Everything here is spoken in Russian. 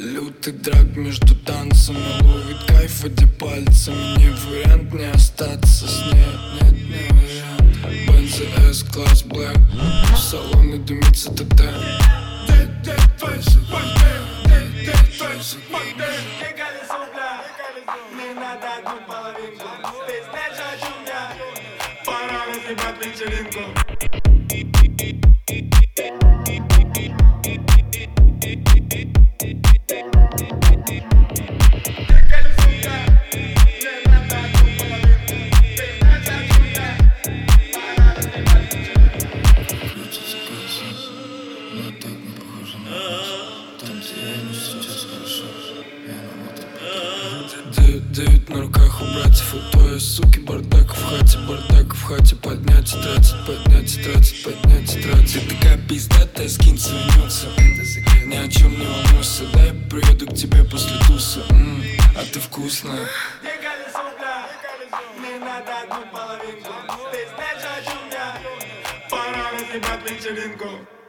Лютый драк между танцами, ловит кайф, водя пальцами. Не вариант не остаться с ней, нет, не вариант. Бензи S-класс Black, в салоне дымится ТТ. Не надо одну половинку, здесь наша джунгля. Пора разъебать вечеринку. Девять на руках у братьев, и то есть, суки, бардак в хате, поднять и тратить, поднять и тратить, поднять и тратить. Ты такая пиздатая, скинь свинется, ни о чем не волнуйся, дай приеду к тебе после туса, а ты вкусная. Не надо одну половинку, здесь наша джунгля. Пора разъебать вечеринку.